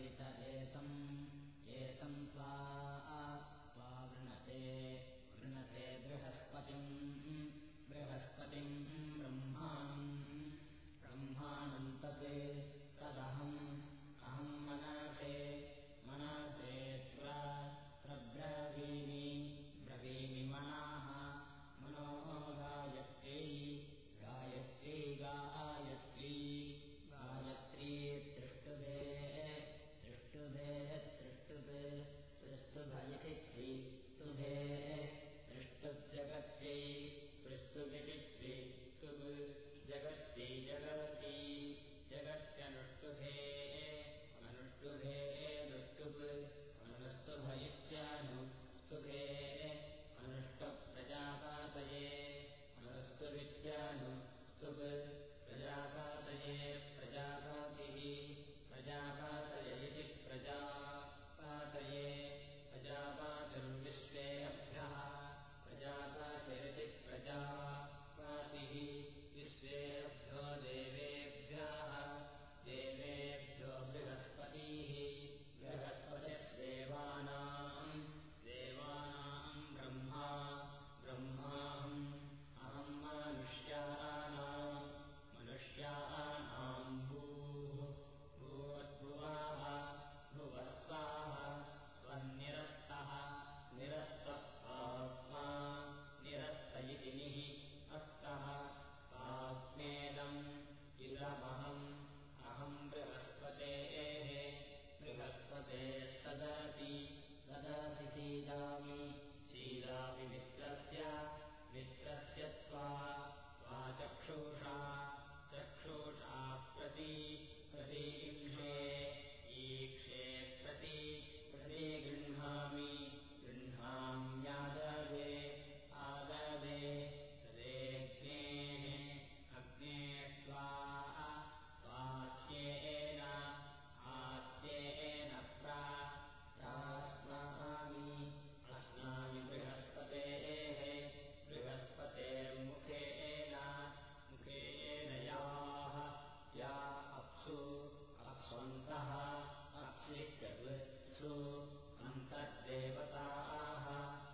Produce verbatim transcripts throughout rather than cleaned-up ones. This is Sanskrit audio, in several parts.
सवित एतम् एतम् त्वा त्वा वृणते वृणते बृहस्पतिम् बृहस्पतिम् ब्रह्माणम् ब्रह्माणम् तत् तदहम् अहम् मनसे मनसे त्वा प्रब्रवीमि ब्रवीमि मनाः मनो गायत्री गायत्री गायत्री गायत्री त्रिष्टुभे त्रिष्टुभे त्रिष्टुभे त्रिष्टुभयित्री स्तुभे त्रिष्टुजगत्यै त्रिष्टुभित्रि स्तुभ जगत्यै जगती जगत्यनुष्टुभे अनुष्टुभे दुष्टुभ अनुष्टुभयित्यानुष्टुभे अनुष्टप्रजापातये अनुष्टुवित्यानुष्टुभ प्रजापातये प्रजापातिः प्रजापातयेति प्रजापातये प्रजापातिर्विश्वेभ्यः प्रजापातिरिति प्रजापातिः विश्वेभ्यो देवेभ्यः देवेभ्यो बृहस्पतिः बृहस्पतिर्देवानाम् देवानाम् ब्रह्मा ब्रह्माहम् अहम् मनुष्याणाम् मनुष्याणाम् भूः भूर्भुवः भुवः स्वाः स्वनिरस्तः निरस्तः आत्मा निरस्त इति निः अस्तः आत्मेदम् इदमहम् अहम् बृहस्पतेः बृहस्पतेः सदसि सदसि सीदामि सीदामि मित्रस्य मित्रस्य त्वा त्वा चक्षुषा चक्षुषा प्रति प्रतीक्षे ईक्षे प्रति प्रति गृह्णामि गृह्णाम्याददे आददे तदेऽग्नेः अग्नेः त्वा त्वास्येन आस्येन प्रास्नामि अस्नामि बृहस्पतेः बृहस्पतेर्मुखेन मुखेन याः या अप्सु अप्स्वन्तः अप्सित्यसु अन्तर्देवताः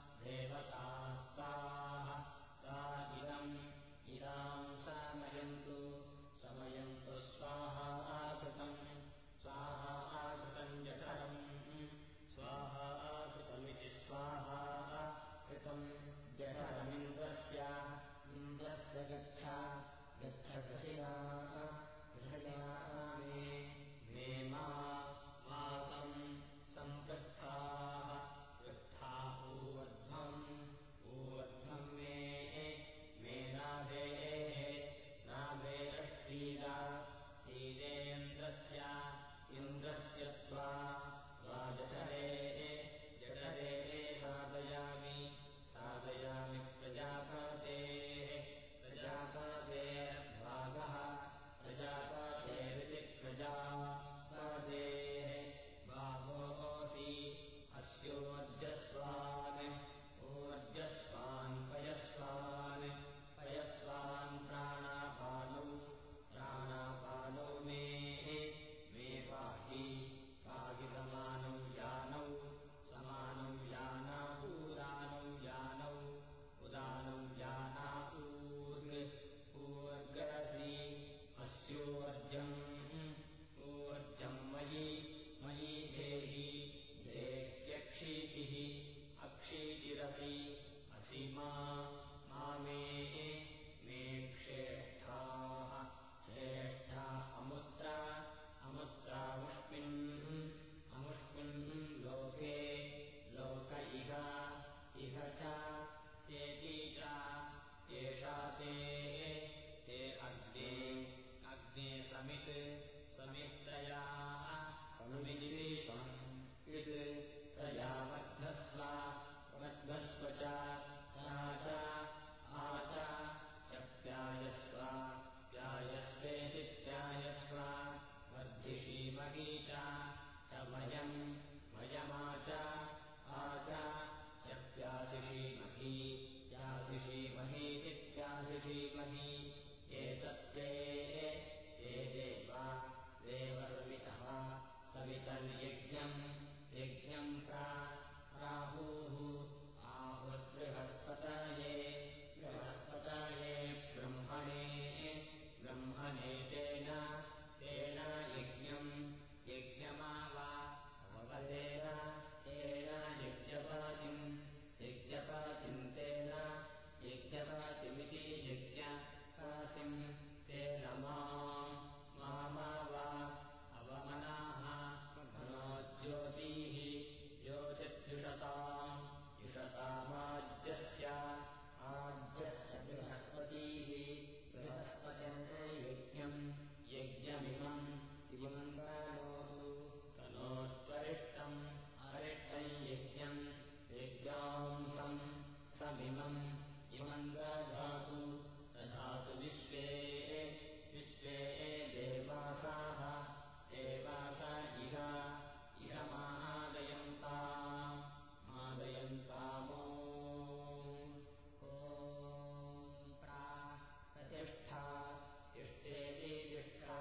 देवतास्ताः ता इदम् इदाम् समयन्तु समयन्तु स्वाहा कृतम् स्वाहा कृतम् जठरम् स्वाहा कृतमिति स्वाहा कृतम् जठरमिन्द्रस्य इन्द्रस्य गच्छ गच्छ दशया दशया मे मे मा मासम् सम्पृक्थाः पृक्था ऊर्ध्वम् ऊर्ध्वम् मे मे नाभेः नाभेरश्रीला सीदेन्द्रस्य इन्द्रस्य त्वा त्वा जठरे जठरे साधयामि साधयामि प्रजापतेः प्रजापतेर्भागः प्रजापतेरिति प्रजापतेः भागोऽसि अस्योर्जस्वान् ऊर्जस्वान् पयस्वान् पयस्वान् प्राणापानौ प्राणापानौ मे मे पाहि पाहि समानौ यानौ समानौ याना उदानौ यानौ उदानौ याना ऊर्ग ऊर्गसि अस्योर्जम् ऊर्जम् मयि मयि धेहि देह्यक्षीतिः अक्षीतिरसि असि मा मा मे मे क्षेष्ठाः श्रेष्ठा अमुत्रा अमुत्रामुष्मिन् अमुष्मिन् लोके लोक इह इह च चेति च एषा ते ते अग्ने अग्ने समित् समित्तया समिदिवेशम् इत् तया वर्धस्व वर्धस्व च च आच च प्यायस्व प्यायस्वेति प्यायस्व वर्धिषीमहि च वयम् वयमाच आच च प्यासिषीमहि प्यासिषीमहीति प्यासिषीमहि एतत्ते ते देव देवसवितः सवित यज्ञम् यज्ञम् प्राहुः आहुर्बृहस्पतये बृहस्पतये ब्रह्मणे ब्रह्मणे तेन तेन यज्ञम् यज्ञमावा अवपदेन तेन यज्ञपतिम् यज्ञपतिम् तेन यज्ञपतिमिति यज्ञपतिम् तेन मामावा अवमनाः मनो ज्योतिः ज्योतिर्युषताम् युषतामाज्यस्य आज्यस्य बृहस्पतिः बृहस्पतिर्ने यज्ञम् यज्ञमिमम् इमम् तनोतु तनोत्वरिष्टम् अरिष्टम् यज्ञम् यज्ञांसम् समिमम् इमम् दधातु दधातु विश्वे विश्वे देवासाः देवास इह इह मादयन्ताम् मादयन्तामो प्रतिष्ठा तिष्ठेति तिष्ठा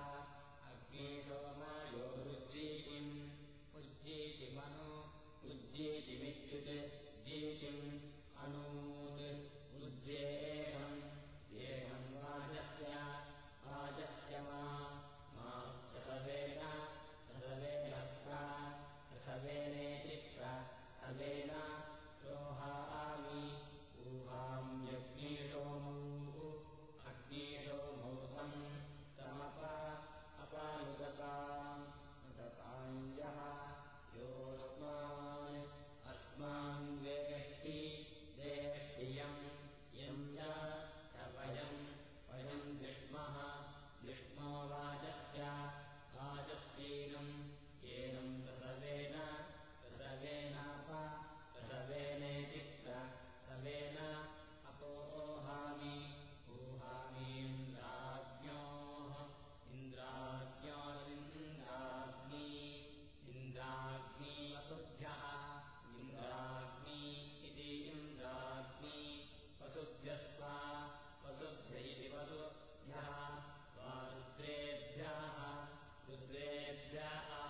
अग्निशोमयोरुज्जीतिम् उज्जीतिमनु उज्जीतिमित्युत् जीतिम् अनूत् उज्जेहम् येहम् वाजस्य वाजस्य मा मा प्रसवेन प्रसवेन प्रसवेनेति प्रसवेन रोहामि ऊहाम् यज्ञेशोमौ अग्नेशोमौ तम् तमप अपानुदताम् नुदताम् यः योऽस्मान् अस्मान् वेष्टि वेष्टियम् यम् च वयम् वयम् विष्मः विष्णो वाजस्य वाजस्येनम् येनम् प्रसवेन प्रसवेनाप प्रसवेनेति प्रसवेन अपोहामि ऊहामीन्द्राज्ञोः इन्द्राज्ञोरिन्द्राग्नी इन्द्राग्नी वसुभ्यः इन्द्राग्नी इति इन्द्राग्नी वसुभ्यस्त्वा वसुभ्य इति वसुभ्यः वा रुद्रेभ्यः रुद्रेभ्यः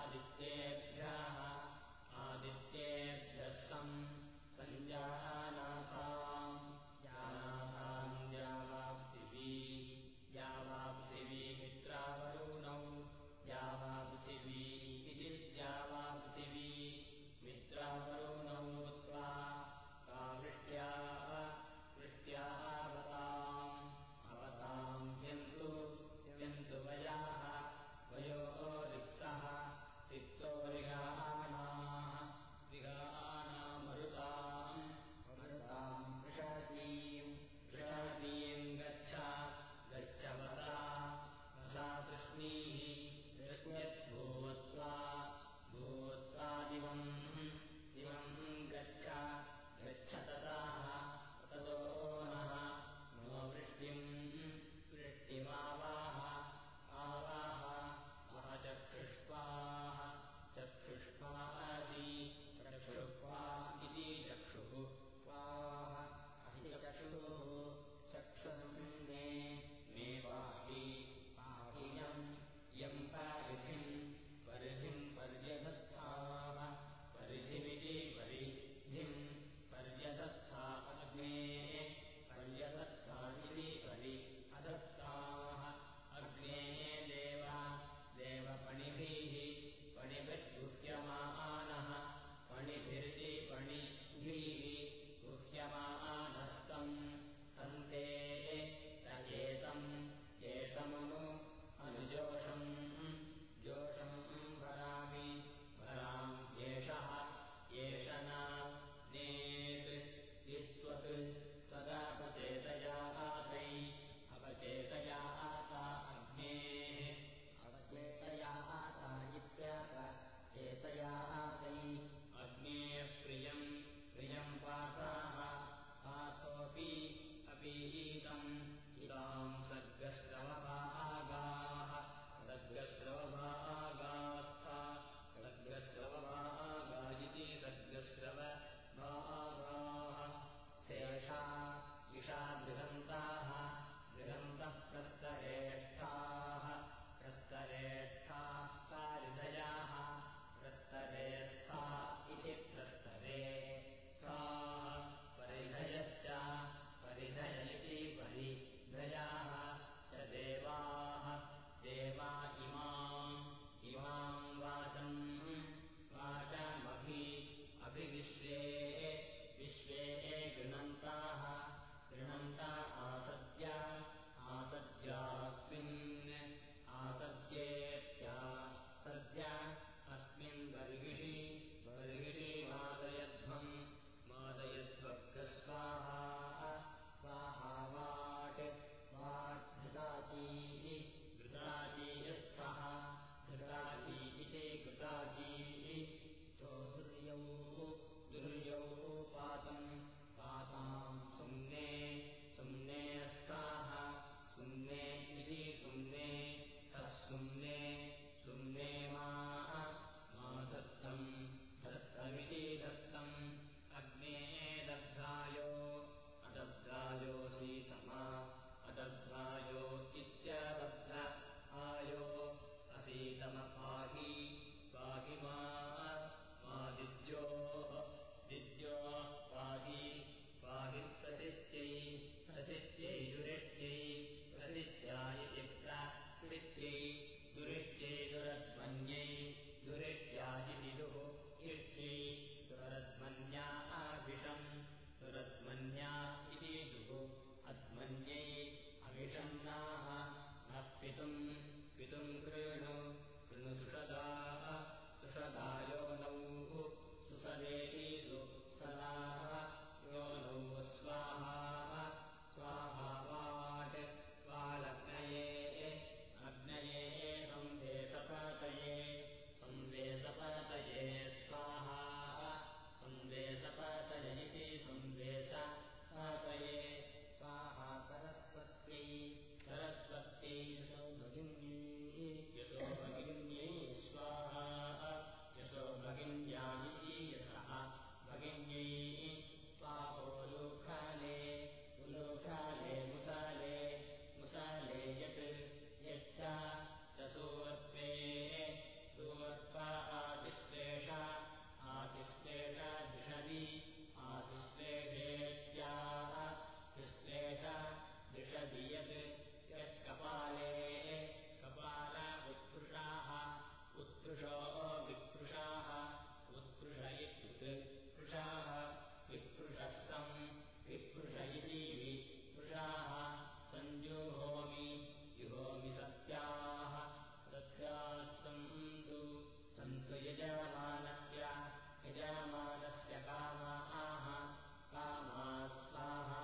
पितुम् पितुम् कृणु कृणु सुषदा सुषदा योनौ सुसदेतीषु सदा योनौ स्वाहा स्वाहा वाट् वालग्नये अग्नये संवेशपतये संवेशपतये स्वाहा संवेशपतय इति संवेशपतये स्वाहा सरस्वत्यै सरस्वत्यै यशो भगिन्यै यशो भगिन्यै स्वाहा यशो भगिन्यामिति यशः भगिन्यै स्वाहोलूखाले उलूखाले मुसाले मुसाले यत् यच्च च सुवर्त्वे सुवर्त्वा आदिश्लेष आदिश्लेष दिशदि आदिश्लेषेत्या शिश्लेष दिशदि यत् यत्कपाले कपाल उत्कृषाः उत्कृशो विकृषाः उत्कृष इत्युत् कृषाः विकृषः सम् विकृष इति विकृषाः सञ्जुहोमि जुहोमि सत्याः सत्याः सन्तु सन्तु यजमानस्य यजमानस्य कामाः कामाः स्वाहा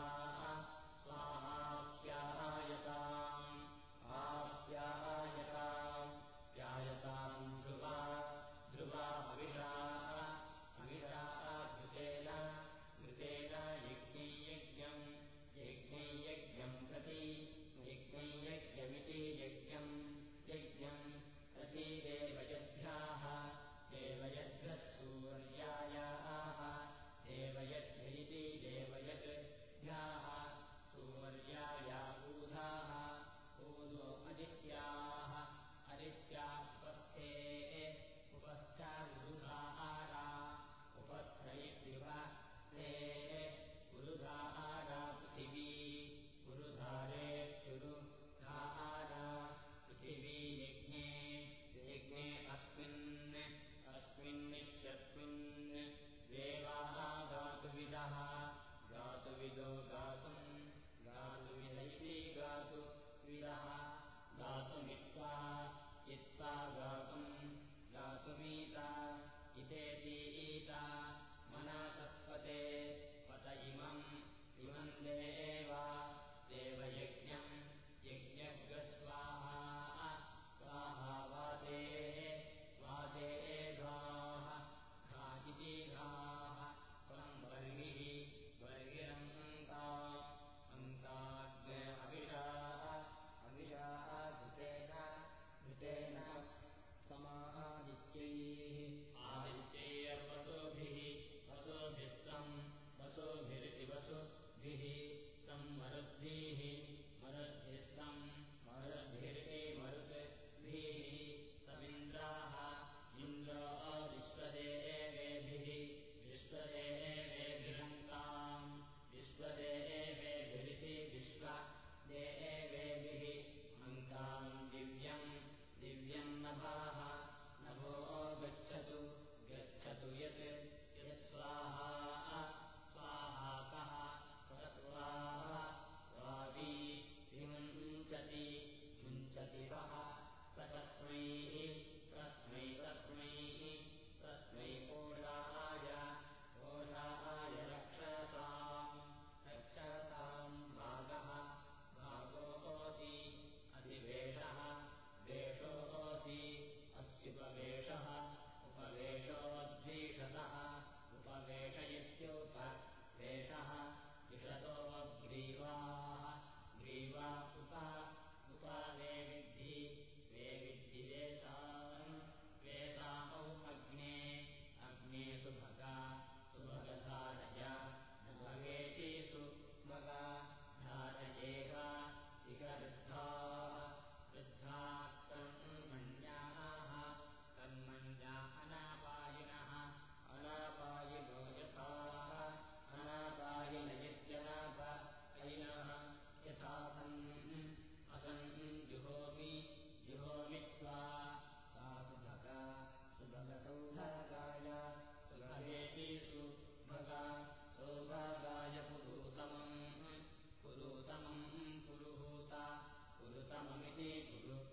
स्वाहाप्यायताम् आप्यायताम् प्यायताम् ध्रुवा ध्रुवा हविषा हविषा घृतेन घृतेन यज्ञैयज्ञम् यज्ञैयज्ञम् प्रति यज्ञैयज्ञमिति यज्ञम् यज्ञम् प्रति देवयद्भ्याः देवयद्भ्यः सूर्यायाः देवयद्भ्य इति देवयद्भ्याः सूर्याया ऊधाः ऊदो अदित्याः अदित्या उपस्थे उपस्था उरुधाहारा उपस्थ इत्युपस्थे उरुधाहारा पृथिवी उरुधारेत्युरुधाहारा पृथिवी यज्ञे यज्ञे अस्मिन् अस्मिन्नित्यस्मिन् देवाः गातुविदः गातुविदो गातुम् गातुविद इति गातुविदः गातुमित्वा इत्वा गातुम् गातुमीता इतेति ईता मनातस्पते पत इमम् इमम् देवा देवयज्ञम् यज्ञस्वाहा स्वाहा वाते वाते धाः घातिति घाः त्वम् वर्गिः वर्गिरङ्काम् अङ्काग्न अविषाः अविषाः घृतेन घृतेन समादित्यैः आदित्यैर्वसुभिः वसुभिः सम् वसुभिरिति वसुभिः संमरुद्भिः मरुद्भिः सम् मरुद्भिरिति मरुद्भिः समिन्द्राः इन्द्रो विश्वदेवेभिः विश्वदेवेभिरङ्काम् विश्वदेवेभिरिति विश्वदेवेभिः अङ्काम् दिव्यम् दिव्यम् नभाः नभो गच्छतु गच्छतु यत् यत्स्वाहा स्वाहा कः कः स्वाहा स्वावी विमुञ्चति मुञ्चति सः स तस्मै तस्मै तस्मै तस्मै पोषाय पोषाय रक्षसाम् रक्षसाम् भागः भागोऽसि अधिवेशः वेषोऽसि अस्युपवेशः उपवेशोऽद्वीषतः उपवेश इत्युपवेशः विशतो ग्रीवाः ग्रीवा उप उपावे विद्धि वे विद्धि वेषाम् वेषामौ अग्ने अग्ने सुभगा सुभगधारय भगेति सुभगा धारयेव इह वृद्धाः वृद्धा कर्मण्याः कर्मण्या अनापायिनः अनापायिनो यथाः अनापायिन इत्यनापायिनः यथा सन् असन् जुहोमि जुहोमि त्वा सा सुभगा सुभगसौभागाय सुभगेति सुभगा सौभागाय पुरुतमम् पुरुतमम् पुरुहूता पुरुतममिति पुरुहूता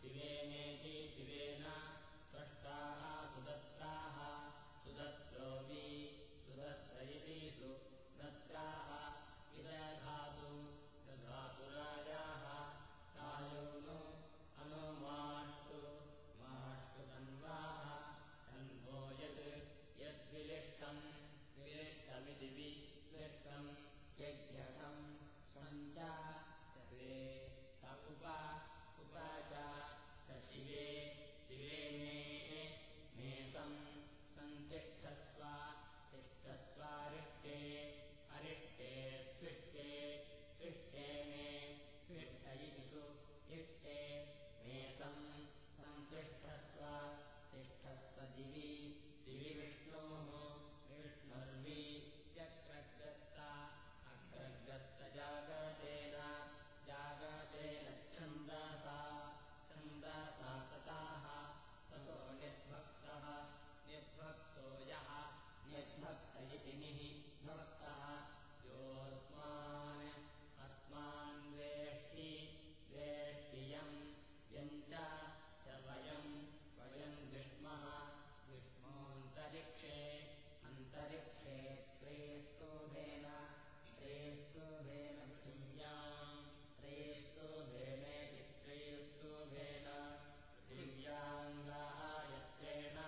शिवेनेति शिवेन त्वष्टाः सुदत्ताः सुदत्रोऽपि सुदत्र इति सुदत्ताः विदधातु दधातु राजाः राजोनु अनुमाष्टु माष्टु तन्वाः तन्वो यत् यद्विलिष्टम् विलिष्टमिति विलिष्टम् यज्ञकम् सञ्च सर्वे त उप उपाच स शिवे शिवेने मेषम् सन्तिष्ठस्व तिष्ठस्वारिष्टे अरिष्टे स्विष्टे स्विष्टे मे स्विष्ट इति सु इष्टे मेषम् सन्तिष्ठस्व तिष्ठस्व दिवि दिवि विष्णोः विष्णुर्वि व्यग्रग्रस्त अग्रग्रस्त जागतेन जागतेन छन्दसा छन्दसा तताः ततो निर्भक्तः निर्भक्तो यः निर्भक्त इति निः भक्तः योऽस्मान् अस्मान् वेष्टि वेष्टियम् यम् च वयम् वयम् विष्मः विष्मोऽन्तरिक्षे अन्तरिक्षे त्रेष्टोभेन त्रेष्टोभेन पृथिव्याम् त्रेष्टोभेनेति त्रेष्टोभेन पृथिव्याम् गायत्रेण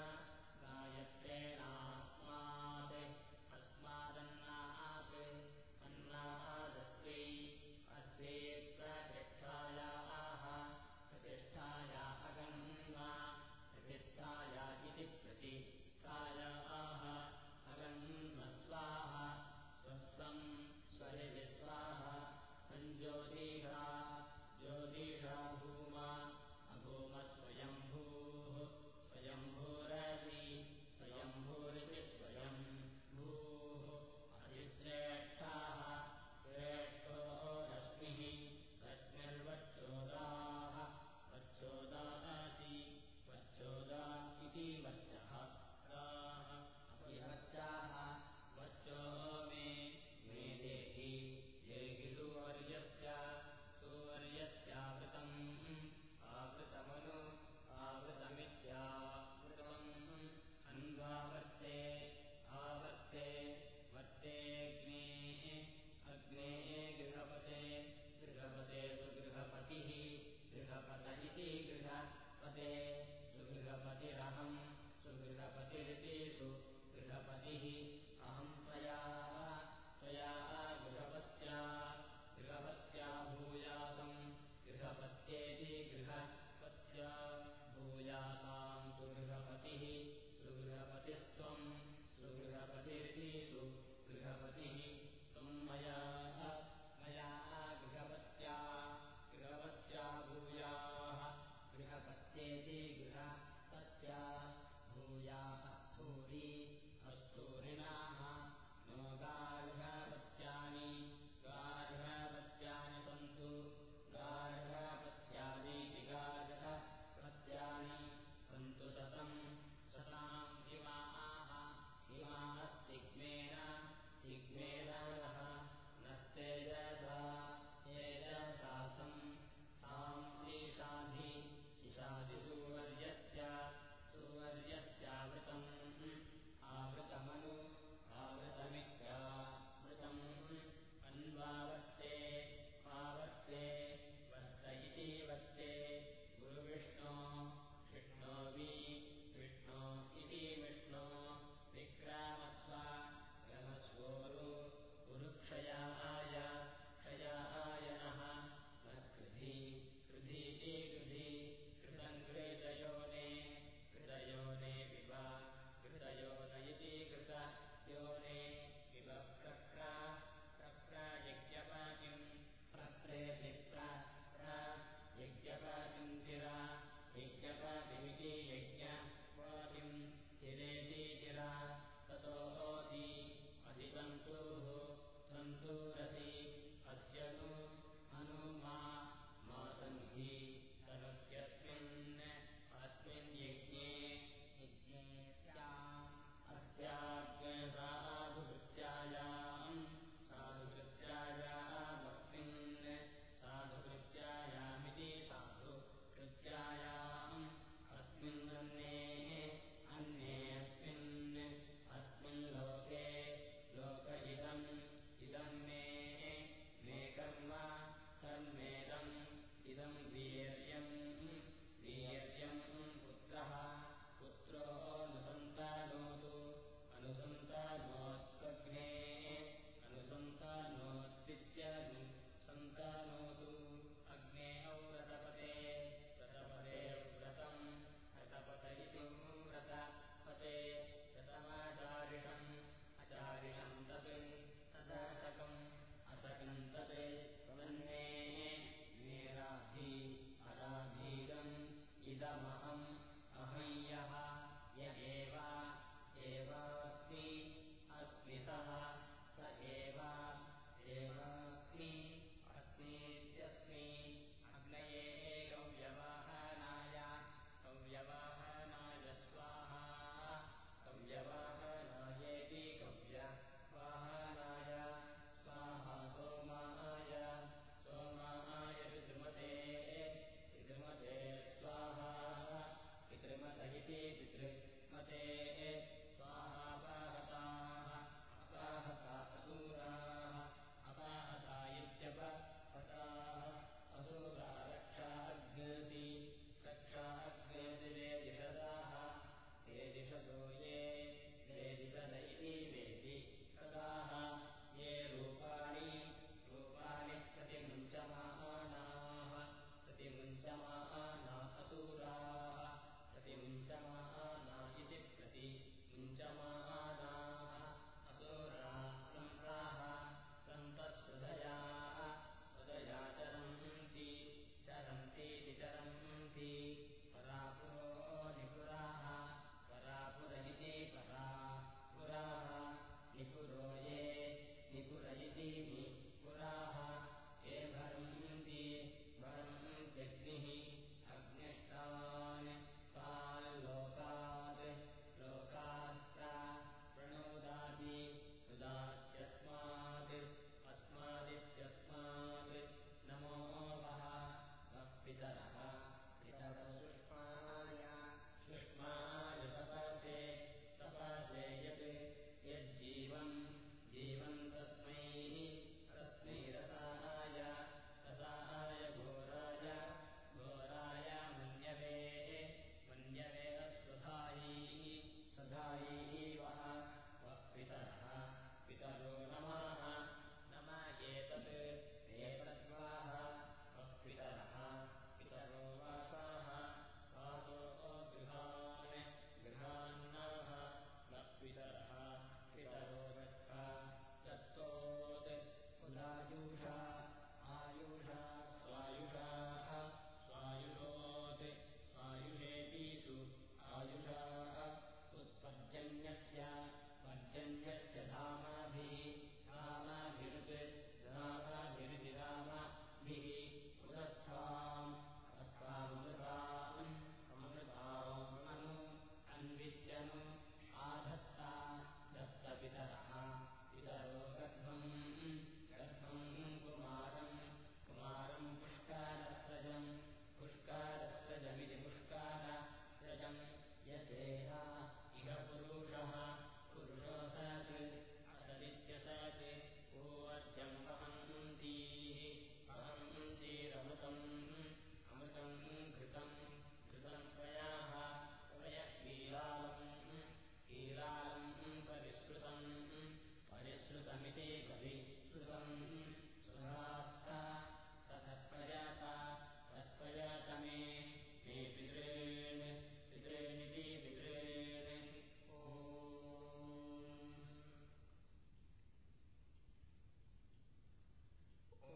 गायत्रेणास्मात् अस्मादन्नात् अन्नादस्यै अस्यै प्रतिष्ठायाः प्रतिष्ठाया अगन्मा प्रतिष्ठाया इति प्रतिष्ठायाः अगन्मस्वाः स्वस्सम् स्वरिति स्वाहा सञ्ज्योतिषा ज्योतिषा भूमा अभूमस्वयम्भूः स्वयम्भूरसि स्वयम्भूरिति स्वयम्भूः अधिश्रेष्ठाः श्रेष्ठो रश्मिः रश्मिर्वच्चोदाः वच्चोदासि वच्चोदा इति वच्चः राः अभिवच्चाः वच्चो मे मे देहि देहि सूर्यस्य सूर्यस्यावृतम् आवृतमनु आवृतमित्यावृतम् अन्वावर्ते आवर्ते वर्तेऽग्नेः अग्नेः गृहपते गृहपते सुगृहपतिः गृहपत इति गृहपते सुगृहपतिरहम् सुगृहपतिरिति सुगृहपतिः अहम् त्वया त्वया गृहपत्या गृहपत्या भूयासम् गृहपत्येति गृहपत्या भूयासाम् सुगृहपतिः सुगृहपतिस्त्वम् सुगृहपतिरिति सुगृहपतिः त्वम् मया मया गृहपत्या गृहपत्या भूयाः गृहपत्येति गृहपत्या भूयाः स्थूरी अस्थूरिणाः नो गार्हपत्यानि गार्हपत्यानि सन्तु गार्हपत्यानीति गार्हपत्यानि सन्तु सतम् सताम् हिमाः हिमास्तिग्मेन तिग्मेन नः नस्तेजसा तेजसासम् साम् शीशाधि शिशादिसूवर्यस्य सूवर्यस्यावृतम् आवृतमनु आवृतमित्यावृतम् अन्वावर्ते आवर्ते वर्त इति वर्ते गुरुविष्णो विष्णो वि विष्णो इति विष्णो विक्रामस्व क्रमस्वोरु उरुक्षयाय क्षयाय नः नस्कृधि कृधीति कृधि कृतम् कृतयोने कृतयोने विव कृतयोन इति कृतयोने विव प्रक्र प्रक्र यज्ञपातिम् प्रप्रेति प्र यज्ञपातिम् तिरा यज्ञपातिमिति यज्ञपातिम् तिरेति तिरा ततोऽसि असि तन्तुः तन्तुरसि अस्य नु हनुमा मातन्हि तनुत्यस्मिन् अस्मिन् यज्ञे यज्ञे स्याम् अस्याज्ञसाधुकृत्यायाम् साधुकृत्यायामस्मिन् साधुकृत्यायामिति साधुकृत्यायाम् तदन्तते तन्मे मेराधि अराधीरम् इदमहम् अहं यः य एव एवास्मि अस्मि सः स एव एवास्मि अस्मीत्यस्मि अग्नये कव्यवाहनाय कव्यवाहनाय स्वाहा कव्यवाहनायेति कव्यवाहनाय स्वाहा सोमाय सोमाय पितृमते पितृमते स्वाहा पितृमत इति पितृमते स्वाहा अपाहताः अपाहता असूराः अपाहता इत्यपहताः असूरा रक्षाग्निर्ति रक्षाग्निर्ति वेदिषदाः वेदिषदो ये वेदिषद इति वेदिषदाः ये रूपाणि रूपाणि प्रतिमुञ्चमानाः प्रतिमुञ्चमाना असूराः प्रतिमुञ्चमाना इति प्रतिमुञ्चमानाः असुराः सन्ताः सन्तः सुदयाः सुदया चरन्ति चरन्तीति चरन्ति परापुरो निपुराः परापुर इति परापुराः निपुरो ये निपुर इति निपुराः ये भरन्ति भरन्त्यग्निः अग्निष्टान् तान् लोकात् लोकात् प्रणोदाति उदात्यस्मात् अस्मादित्यस्मात् नमो वः पितरः पितरः सुष्माय सुष्माय तपसे तपसे यत् यज्जीवम् जीवम् तस्मै तस्मै रसाय रसाय घोराय घोराय मन्यवे मन्यवे अस्वधायैः सधायैः वः पितरः पितरो नमः नम एतत् एतद्वाः पितरः पितरो वासाः वासो गृहान् गृहान्नाः न पितरः पितरो दत्ता दत्तोत् उदायुषा आयुषा स्वायुषाः स्वायुषोत् स्वायुषेतीषु आयुषाः उत्पद्यन्यस्य पर्जन्यस्य धामाभिः धामाभिरुत् धामाभिरिति धामाभिः उदत्ताम् अस्तामृताम् अमृताम् अनु अन्विद्यनु आधत्ता दत्तपितरः पितरो गर्भम् गर्भम् कुमारम् कुमारम् पुष्कारस्रजम् पुष्कारस्रजमिति पुष्कारस्रजम् यदेह इह पुरुषः पुरुषो सत् असदित्यसत् पूर्वम् वहन्तीः वहन्तीरमृतम् अमृतम् घृतम् घृतम् त्वयाः त्वयः कीलालम् कीलालम् परिश्रुतम् परिश्रुतमिति परिश्रुतम् सुधास्ता तत्प्रजाता तत्प्रजातमे मे पितॄन् पितॄनिति पितॄन् ॐ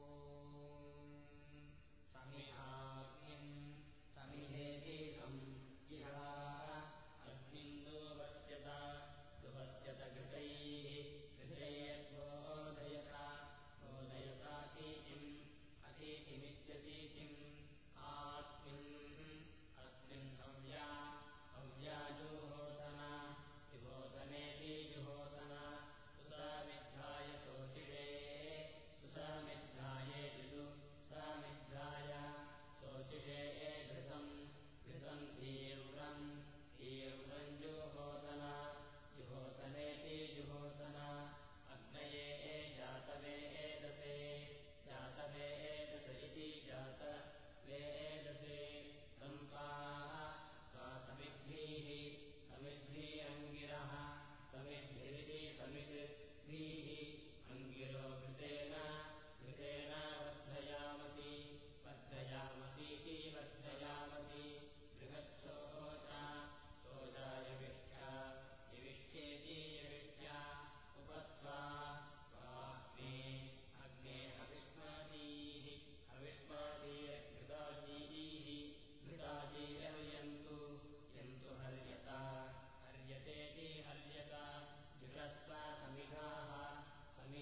समिहाग्निम् समिहेति संजिहा अग्निम् दुपश्यत दुपश्यत घृतैः घृतैर्बोधयता बोधयतातीतिम् अतीतिमित्यतीतिम् आस्मिन् अस्मिन् हव्या हव्या जुहोतना जुहोतनेति जुहोतना सुसामिद्धाय शोचिषे सुसामिद्धायेतिषु सामिद्धाय शोचिषे घृतम् घृतम् तीव्रम् तीव्रम् जुहोतना जुहोतनेति जुहोतना अग्नये जातवेदसे जातवेदस इति जातवेदसे सम्पाः सा समिद्भिः समिद्भिः अङ्गिरः समिद्भिरिति समिद्भिः अङ्गिरो घृतेन घृतेन वर्धयामसि वर्धयामसीति वर्धयामसि बृहत्सोचा सोचाय विष्ठा यविष्ठेति यविष्ठा उपस्वा स्वाग्ने अग्ने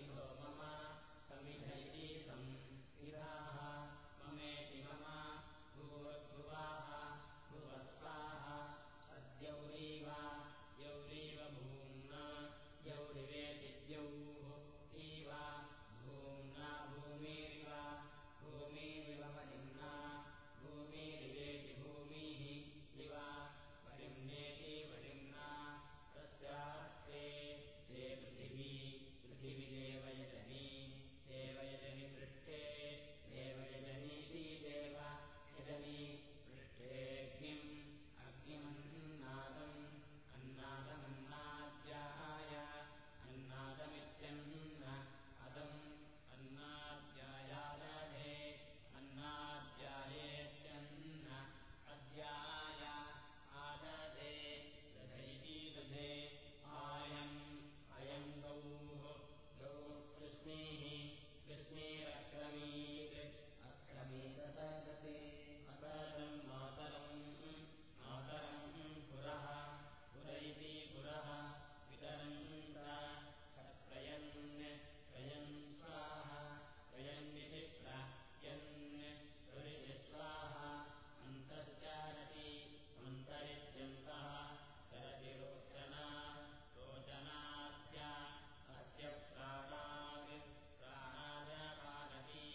समिधो मम समिध इति संविधाः ममेति मम भूर्भुवाः भुवः स्वाः अद्यौरीव यौरीव भूम्ना यौरिवेति द्यौः इव भूम्ना भूमिरिव भूमिरिव वरिम्ना भूमिरिवेति भूमिः इव वरिम्नेति वरिम्ना तस्यास्ते ते पृथिवी पृथिवी देवयजनी देवयजनि पृष्ठे देवयजनीति देवयजनी पृष्ठेऽग्निम् अग्निमन्नादम् अन्नादमन्नाद्याय अन्नादमित्यन्न अदम् अन्नाद्यायादधे अन्नाद्यायेत्यन्न अद्याय आदधे दधैति दधे आयम् अयम् गौः गौः कृष्णीः कृष्णीरक्रमीत् अक्रमीदसदते असदम् मातरम् मातरम् पुरः पुर इति पुरः पितरम् स प्रयन् प्रयन् स्वाहा प्रयन्निति प्रयन् स्वरिति स्वाहा अन्तश्चारति अन्तरित्यन्तः सरति रोचना रोचनास्य अस्य प्राणात् प्राणादपादति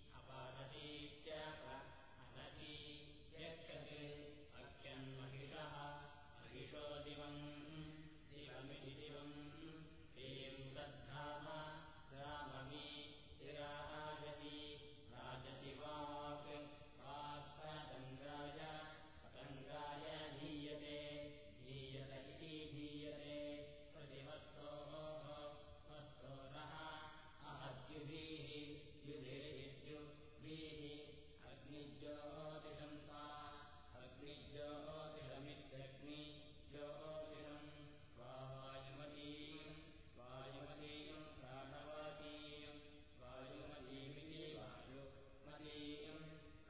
अपादतीत्यपहनति यक्षते अख्यन्महिषः महिषो दिवम् दिवमिति दिवम् श्रीम् सद्धाम राममि विराजति राजति वाक् वाक्पतङ्गाय पतङ्गाय धीयते धीयत इति धीयते प्रतिवस्तोः वस्तोरः अहद्युभिः युधिर्युभिः अग्निज्योतिषन्ता अग्निज्योतिषमित्यग्निज्योतिषम् वायुमतीम् वायुमतीम् प्राणवातीम् वायुमतीमिति वायुमतीम्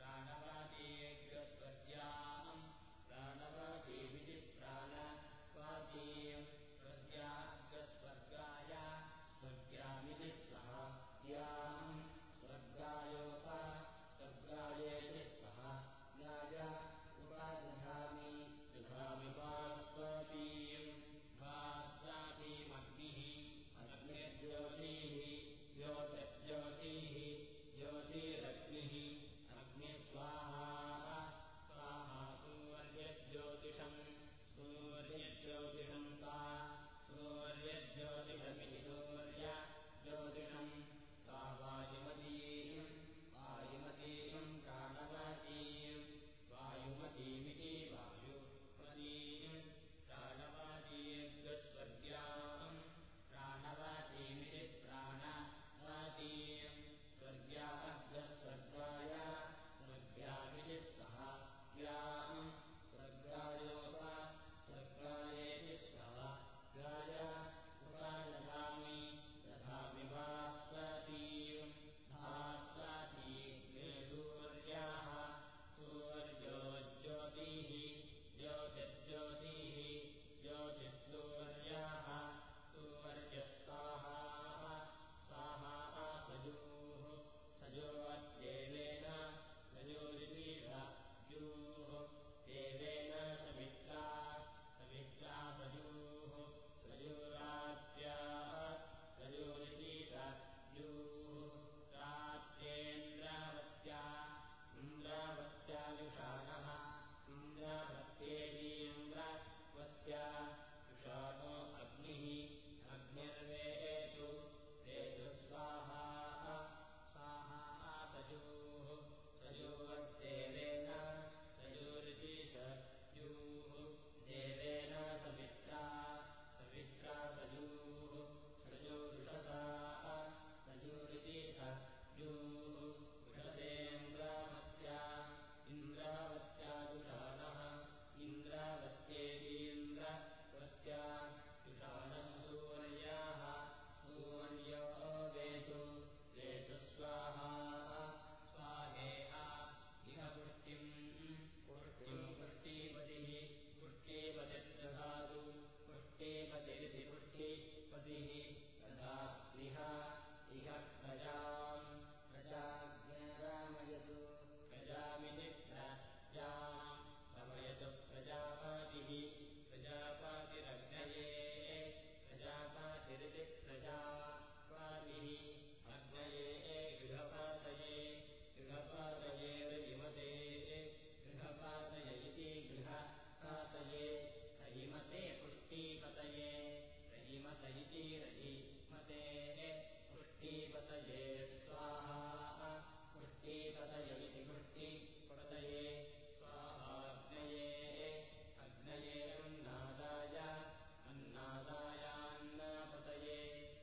प्राणवातीयस्वद्याम् प्राणवातीमिति प्राणवातीयम् स्वद्याग्रस्वर्गाय स्वर्गामिति स्वाद्याम् स्वर्गायोप स्वर्गायेति स्वाद्याय उपादधामि दधामि भास्वतीम् भास्वातीमग्निः अग्निर्ज्योतिः ज्योतिर्ज्योतिः ज्योतिरग्निः अग्निस्वाहा स्वाहा सूर्यज्योतिषम् सूर्यज्योतिषम् सा सूर्यज्योतिषमिति सूर्यज्योतिषम् सा वायुमतीम् वायुमतीम् प्राणवातीम् वायुमतीमिति वायुमतीम् प्राणवातीयस्वर्ग्याम् प्राणवातीमिति प्राणवातीम् स्वर्ग्याग्रस्वर्गाय स्वर्ग्यामिति स्वाद्याम् स्वर्गायोप स्वर्गायेति स्वाद्याय उपादधामि दधामि भास्वतीम् भास्वतीम् सूर्याः सूर्यो ज्योतिः ज्योतिर्ज्योतिः ज्योतिः सूर्याः सूर्यस्वाहा स्वाहा सजोः सजोर्देवेन सजोरिति सजोः देवेन समित्रा समित्रा सजोः सजोरात्या सजोरिति सजोः रात्रेन्द्रावत्या इन्द्रावत्या विषाणः इन्द्रावत्येतीन्द्रावत्या विषाणो अग्निः अग्निर्वेतु वेतु स्वाहा स्वाहा सजोः सजोर्देवेन सजोरिति सजोः देवेन समित्रा समित्रा सजोः सजोरुषसा सजोरिति सजोः वृषसेन्द्रावत्या इन्द्रावत्या विषाणः इन्द्रावत्येतीन्द्रावत्या विषाणः सूर्याः सूर्यो वेतु वेतु स्वाहा स्वाहेहा इह पुष्टिम् पुष्टिम् पुष्टिपतिः पुष्टिपतिर्दधातु पुष्टिपतिरिति पुष्टिपतिः तथा इह इह प्रजाम् प्रजाज्ञरामयतु प्रजामिति प्रजाम् रमयतु प्रजापतिः प्रजापतिरग्नये प्रजापतिरिति प्रजापतिः अग्नये गृहपातये गृहपातये रजिमते गृहपातय इति गृहपातये रजिमते पुष्टिपतये रजिमत इति रजिमते पुष्टिपतये स्वाहा पुष्टिपतय इति पुष्टिपतये स्वाहाग्नये अग्नये अन्नादाय अन्नादायान्नपतये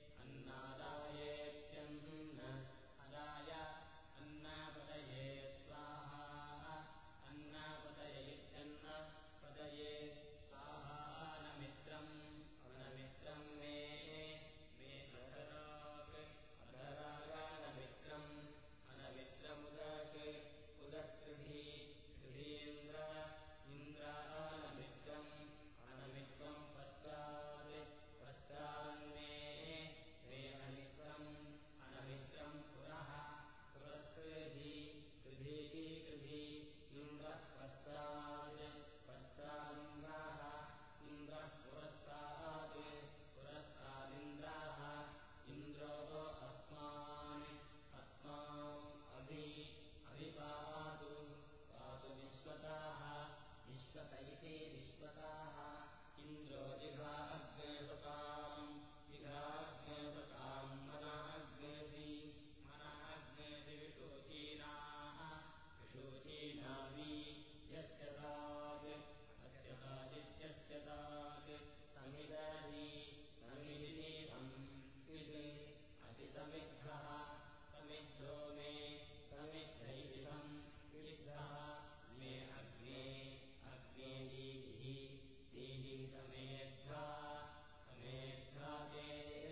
अन्नादायेत्यन्न अदाय अन्नपतये स्वाहा अन्नपतय इत्यन्नपतये स्वाहा अनमित्रम् अनमित्रम् मे मे अधराक् अधरागानमित्रम् अनमित्रमुदक् उदकृधि कृधीन्द्र इन्द्रानमित्रम् अनमित्रम् पश्चात् पश्चान्मे मे अनित्रम् अनमित्रम् पुनः पुरस्कृधि कृधीति कृधि इन्द्रः पश्चात् पश्चादिन्द्राः इन्द्रः पुरस्तात् पुरस्तादिन्द्राः इन्द्रो अस्मान् अस्माम् अभि अभिपातु पातु विश्वताः विश्वत इति विश्वताः इन्द्रो जिघाग्नेसुकाम् जिघाग्नेसुकाम् मनाग्नेसि मनाग्नेसि विशोचीनाः विशोचीनावि यस्य तात् अस्य तादित्यस्य तात् समिदधि समिदिति संविद् असि समिद्धः समिद्धो मे समिद्ध इति संविद्धः मे अग्ने अग्ने दीदिः दीदिः समेद्धा समेद्धा ते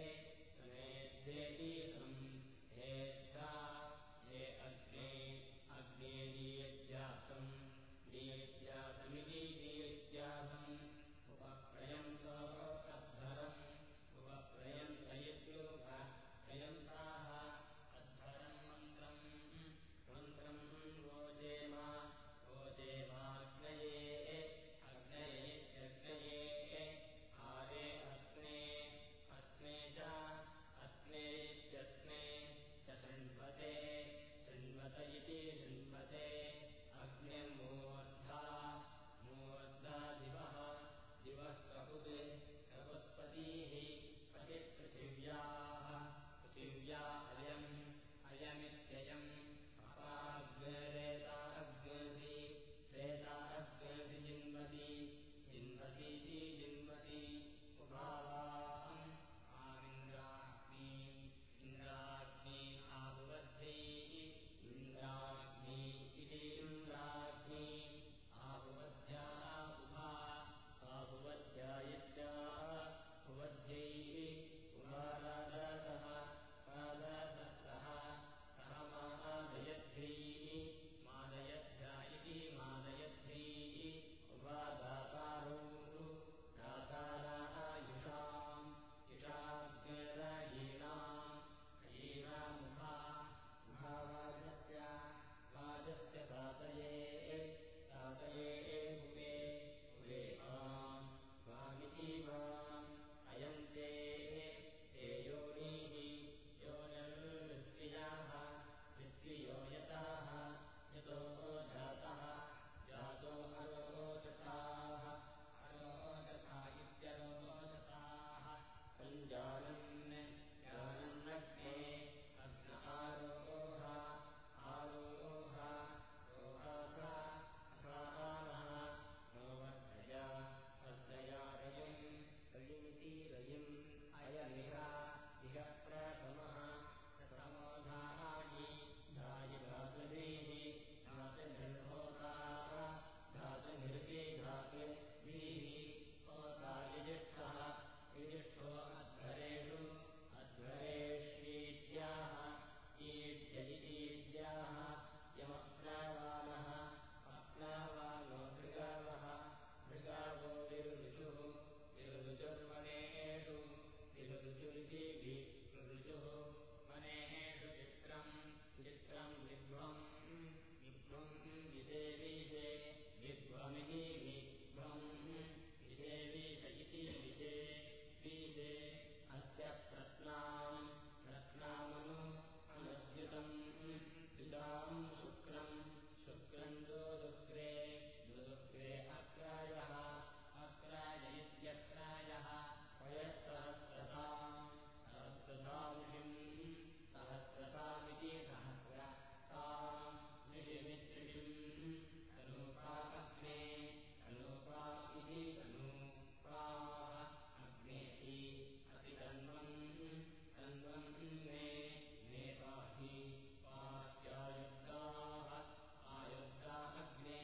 समेद्धेति संहेद्धा हे अग्ने अग्ने दीयज्यासम् दीयज्यासमिति दीयज्यासम् उपप्रयन्तो अद्धरम् उपप्रयन्त इत्युपप्रयन्ताः अद्धरम् मन्त्रम् मन्त्रम् वोचेम वोचेमाग्नये अग्नयेत्यग्नये आरे अस्मे अस्मे च अस्मे इत्यस्मे च शृण्वते शृण्वत इति शृण्वते अग्निर्मूर्धा मूर्धा दिवः दिवः कपुत् कपुत्पतिः पतिपृथिव्याः पृथिव्या अयम् अयमित्ययम् अपाग्रेता अग्नेसि त्रेता अग्नेसि जिन्वति जिन्वतीति जिन्वति उभावाम् आमिन्द्राग्नि इन्द्राग्नि आहुवध्यैः इन्द्राग्नि इति इन्द्राग्नि आहुवध्या उभा आहुवध्या इत्याहुवध्यैः उभारादसः रादसः सह मादयध्रीः मादयध्या इति मादयध्रीः उभादातारोः दातारायुषाम् युषाग्निरयीणाम् यीनामुभा उभावाजस्य वाजस्य सातये सातये भुवे भुवे माम् वामिति माम् अयन्ते ते योनीः योनिर्वृत्तियाः वृत्तियो यताः यतो जातः जातो अरोचसाः अरोचसा इत्यरोचसाः सञ्जानन् जानन्नग्ने अग्न आरोह आरोह रोहासा असानः नो वर्धया वर्धया रयिम् रयिमिति रयिम् अयमिह इह प्रथमः प्रथमोधायि धायि धातुभिः धातुनिर्होताः धातुनिर्भि धातुभिः होता यजिष्ठः यजिष्ठो अध्वरेषु अध्वरेष्वीद्याः ईद्यदितीद्याः यमप्नावानः अप्नावानो भृगावः भृगावो विरुरुचुः विरुरुचुर्वनेषु विरुरुचुरिति विरुरुचुः चित्रम् विभ्वम् विभ्वम् विशेवीशे विभ्वमिति विभ्वम् विशेवीश इति विशे वीशे अस्य प्रत्नाम् प्रत्नामनु अनुद्युतम् द्युताम् शुक्रम् शुक्रम् दुदुक्रे दुदुक्रे अक्रायः अक्राय इत्यक्रायः पयःसहस्रताम् सहस्रतामिषिम् सहस्रतामिति सहस्रताम् ऋषिमित्रिषिम् तनूपा अग्ने तनूपा इति तनूपा अग्नेसि असि तन्वन् तन्वन् मे मे पाहि पात्यायुक्ताः आयुक्ता अग्ने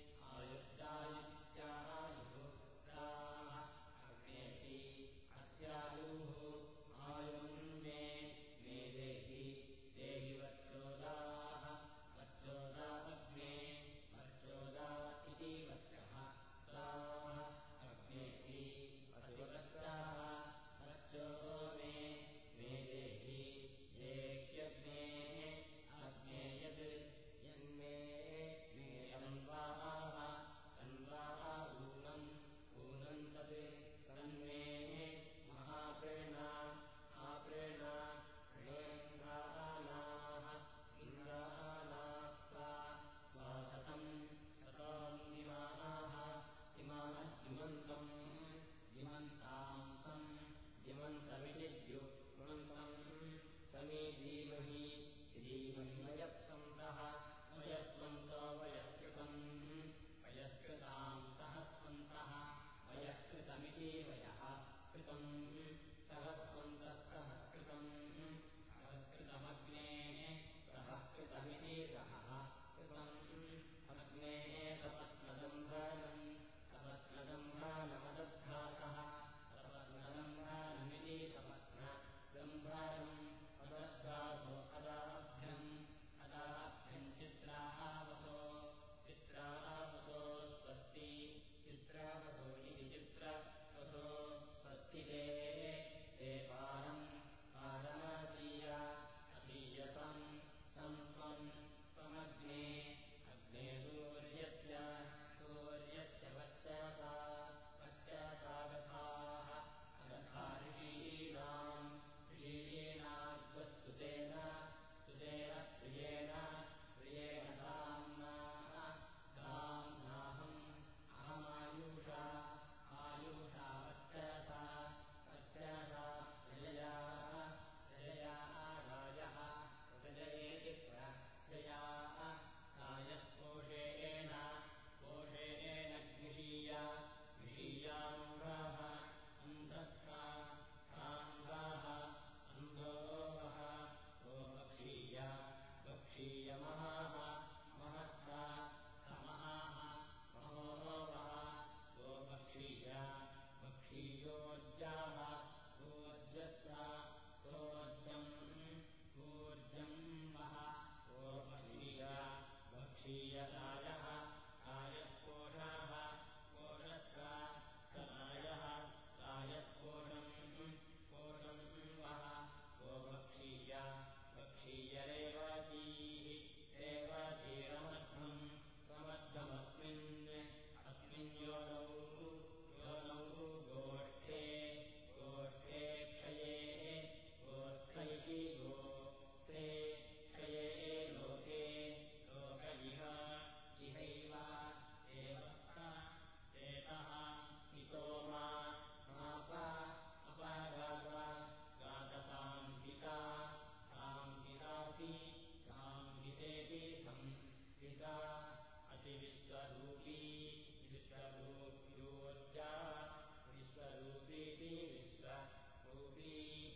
आयुक्तायुक्त्यायुक्ताः अग्नेसि अस्यायुः आयुन्मे मे देहि देहि वच्चोदाः वच्चोदा अग्ने वच्चोदा इति वच्चः ताः अग्नेसि अधिवच्चाः वच्चोदो मे मे देहि देह्यग्ने अग्ने यत् यन्मे मे अन्वाः अन्वाः ऊनम् ऊनम् तत् तन्मे महाप्रेणा आप्रेणा प्रेन्दानाः इन्द्रानास्त्वा त्वा शतम् शतान्निमाः इमानस्तिमन्तम् जिमन्तांसम् जिमन्तमिति द्युमन्तम् समे धीमहि धीमहि वयस्सन्तः वयस्सन्तो वयस्कृतम् वयस्कृताम् सहस्वन्तः वयस्कृतमिति वयः कृतम् सहस्वन्तः सहस्कृतम् सहस्कृतमग्नेः सहस्कृतमिति सहः कृतम् अग्नेः सपत्नदम्भानम् सपत्नदम्भानमदद्धातः सपत्नदम्भानमिति सपत्नदम्भानम् अदद्धातो अदाभ्यम् अदाभ्यम् चित्रावसो चित्रावसो स्वस्ति चित्रावसो इति चित्रावसो स्वस्ति ते ते पारम् पारमासीया असीयसम् सम् त्वम् त्वमग्ने अग्ने सूर्यस्य सूर्यस्य वच्चासा वच्चासा गथाः अगथा ऋषीणाम् ऋषीणाग्वस्तुतेन स्तुतेन प्रियेण प्रियेण ताम्ना ताम्नाहम् अहमायुषा आयुषा वच्चासा वच्चासा प्रजया प्रजया राजः प्रजयेति प्रजया राजस्पोषेण पोषेण गृहीया गृहीयाङ्गाः अन्धस्था साङ्गाः अन्धोः ओ वक्षीय वक्षीयमहाः महस्था समहाः महोवः ओ वक्षीय वक्षीयोज्जाः ऊर्जस्सा सोर्जम् ऊर्जम् वः ओ वक्षीय वक्षीयराजः राजस्पोषाः पोषस्सा राजः राजस्पोषम् पोषम् वः ओ वक्षीय वक्षीयरेवातीः रेवातीरमध्वम् समध्वमस्मिन् अस्मिन् योनौ योनौ गोष्ठे गोष्ठे क्षये गोष्ठैः गोत्रे क्षये लोके लोक इह इहैव एवः चेतः हितो मा माप अपागाव गातसांहिता सांहितासि सांहितेति संहिता अतिविश्वरूपी विश्वरूप्योर्जा विश्वरूपीति विश्वरूपी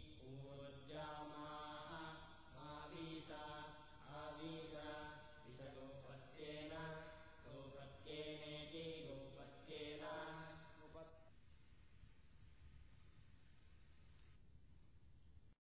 ऊर्जामाः मावीसा आवीसा विषगोपत्येन गोपत्येनेति गोपत्येन